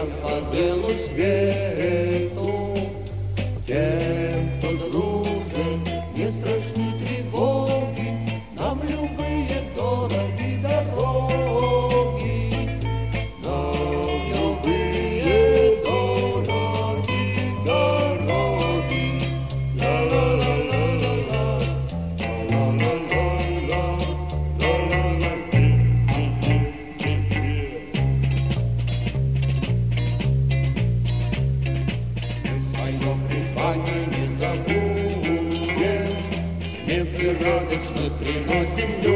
друзьям по белу свету. Тем, кто дружит, не страшны тревоги, нам любые дороги дороги. Нам любые дороги дороги. Ла-ла-ла-ла-ла-ла, ла-ла-ла-ла-ла, ла-ла-ла. Свое призвание не забудем, смех и радость мы приносим людям.